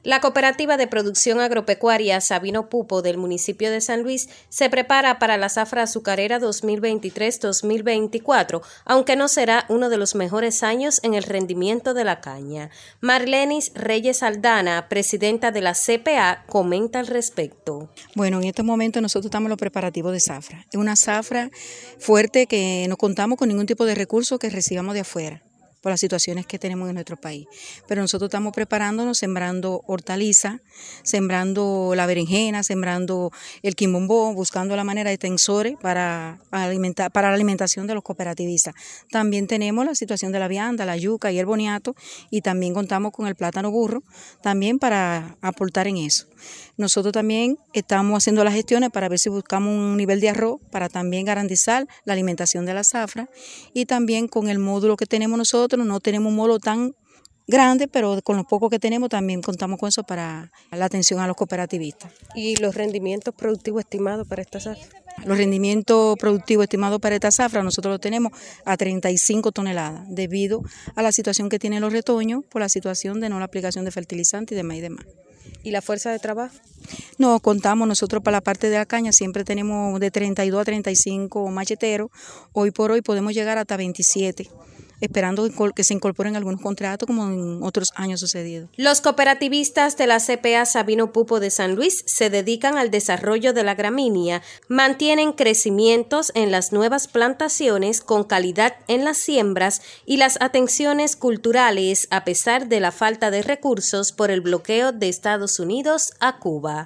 La Cooperativa de Producción Agropecuaria Sabino Pupo del municipio de San Luis se prepara para la zafra azucarera 2023-2024, aunque no será uno de los mejores años en el rendimiento de la caña. Marlenis Reyes Aldana, presidenta de la CPA, comenta al respecto. Bueno, en este momento nosotros estamos en los preparativos de zafra. Es una zafra fuerte que no contamos con ningún tipo de recurso que recibamos de afuera, por las situaciones que tenemos en nuestro país. Pero nosotros estamos preparándonos, sembrando hortalizas, sembrando la berenjena, sembrando el quimbombó, buscando la manera de tensores para la alimentación de los cooperativistas. También tenemos la situación de la vianda, la yuca y el boniato, y también contamos con el plátano burro, también para aportar en eso. Nosotros también estamos haciendo las gestiones para ver si buscamos un nivel de arroz para también garantizar la alimentación de la zafra, y también con el módulo que tenemos nosotros, no tenemos un módulo tan grande, pero con lo poco que tenemos también contamos con eso para la atención a los cooperativistas. ¿Y los rendimientos productivos estimados para esta zafra? Los rendimientos productivos estimados para esta zafra nosotros los tenemos a 35 toneladas, debido a la situación que tienen los retoños por la situación de no la aplicación de fertilizantes y demás. ¿Y la fuerza de trabajo? No, contamos nosotros para la parte de la caña, siempre tenemos de 32 a 35 macheteros. Hoy por hoy podemos llegar hasta 27, esperando que se incorporen algunos contratos como en otros años sucedidos. Los cooperativistas de la CPA Sabino Pupo de San Luis se dedican al desarrollo de la gramínea, mantienen crecimientos en las nuevas plantaciones con calidad en las siembras y las atenciones culturales a pesar de la falta de recursos por el bloqueo de Estados Unidos a Cuba.